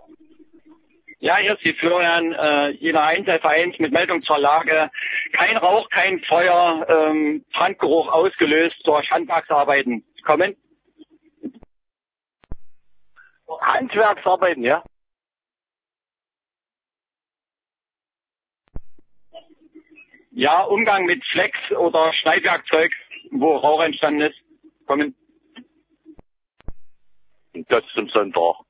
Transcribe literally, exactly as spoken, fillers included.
Ja, hier ist die Florian, äh, Jena Einzelvereins eins mit Meldung zur Lage. Kein Rauch, kein Feuer, ähm, Brandgeruch ausgelöst durch Handwerksarbeiten. Kommen? Handwerksarbeiten, ja? Ja, Umgang mit Flex oder Schneidwerkzeug, wo Rauch entstanden ist. Kommen? Das zum Sonntag.